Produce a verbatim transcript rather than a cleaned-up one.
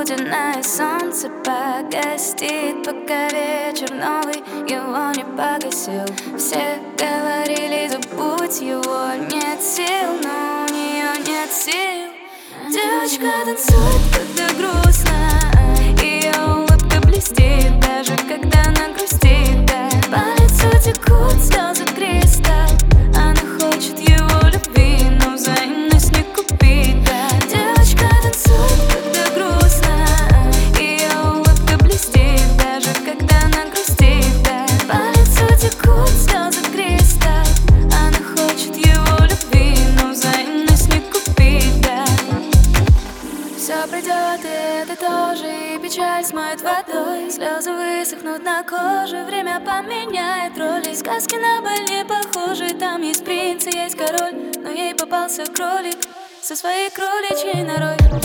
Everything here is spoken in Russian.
полуденное солнце погостит, пока вечер новый его не погасил. Все говорили, забудь его, нет сил, но у нее нет сил. Девочка танцует, когда грустно, ее улыбка блестит, даже когда она грустит, да. По лицу текут слезы кристалл, она хочет его любви, но взаимность не купить, да. Девочка танцует, когда грустно, ее улыбка блестит, даже когда она грустит, да. По лицу текут слезы кристалл, она хочет его любви, но взаимность не купить, да. Все пройдет, и это тоже, и печаль смоет водой. Слезы высохнут на коже, время поменяет роли. Сказки на быль не похожи, там есть принц и есть король, но ей попался кролик со своей кроличьей норой.